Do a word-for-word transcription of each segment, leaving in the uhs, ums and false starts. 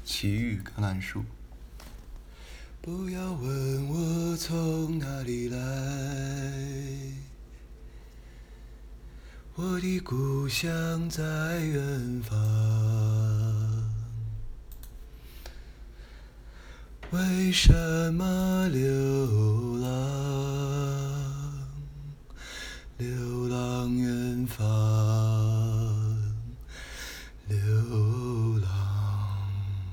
奇遇橄榄树。不要问我从哪里来，我的故乡在远方。为什么流浪？流浪远方，流浪。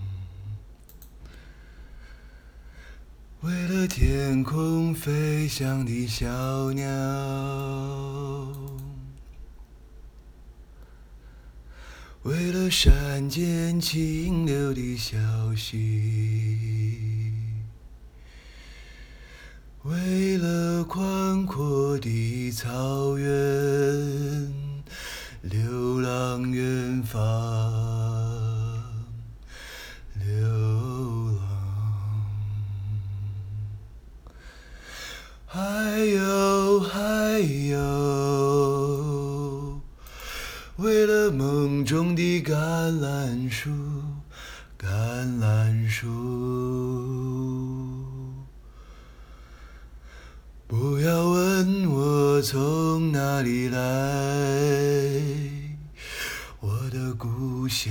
为了天空飞翔的小鸟，为了山间清流的小溪，为了宽阔的草原，流浪远方，流浪。还有还有，为了梦中的橄榄树，橄榄树。不要问我从哪里来，我的故乡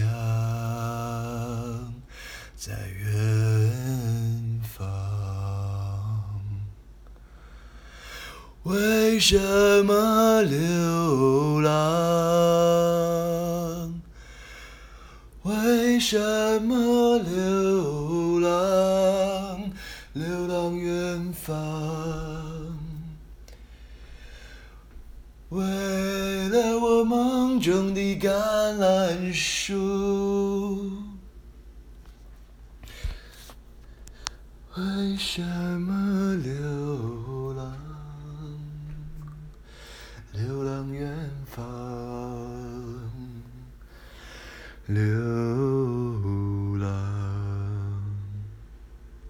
在远方。为什么流浪？为什么流浪？流浪远方。为了我梦中的橄榄树，为什么流浪？流浪远方，流。